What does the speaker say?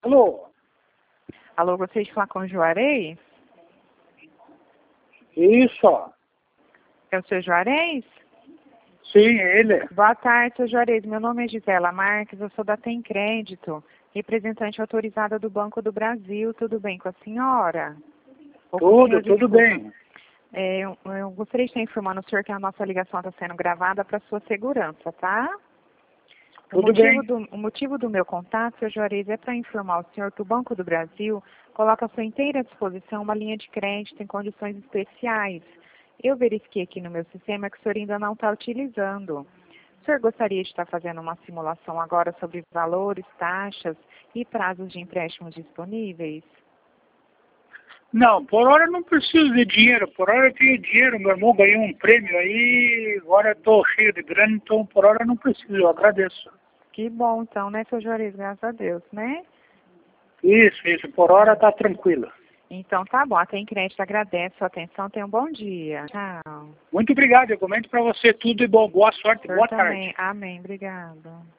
Alô? Alô, gostaria de falar com o Juarez? Isso. É o seu Juarez? Sim, ele. Boa tarde, seu Juarez. Meu nome é Gisela Marques, eu sou da Tem Crédito, representante autorizada do Banco do Brasil. Tudo bem com a senhora? Ou com o senhor, Tudo desculpa. bem. Eu gostaria de estar informando o senhor que a nossa ligação está sendo gravada para sua segurança, tá? Tudo bem. O motivo do meu contato, seu Juarez, é para informar o senhor que o Banco do Brasil coloca à sua inteira disposição uma linha de crédito em condições especiais. Eu verifiquei aqui no meu sistema que o senhor ainda não está utilizando. O senhor gostaria de estar fazendo uma simulação agora sobre valores, taxas e prazos de empréstimos disponíveis? Não, por hora eu não preciso de dinheiro. Por hora eu tenho dinheiro. Meu irmão ganhou um prêmio aí. Agora eu estou cheio de grana, então por hora eu não preciso. Eu agradeço. Que bom, então, né, seu Juarez? Graças a Deus, né? Isso. Por hora tá tranquilo. Então, tá bom. A Tem Crédito agradece a sua atenção. Tenha um bom dia. Tchau. Muito obrigado. Eu comento para você tudo e bom. Boa sorte. O senhor Boa também. tarde. Amém. Obrigado.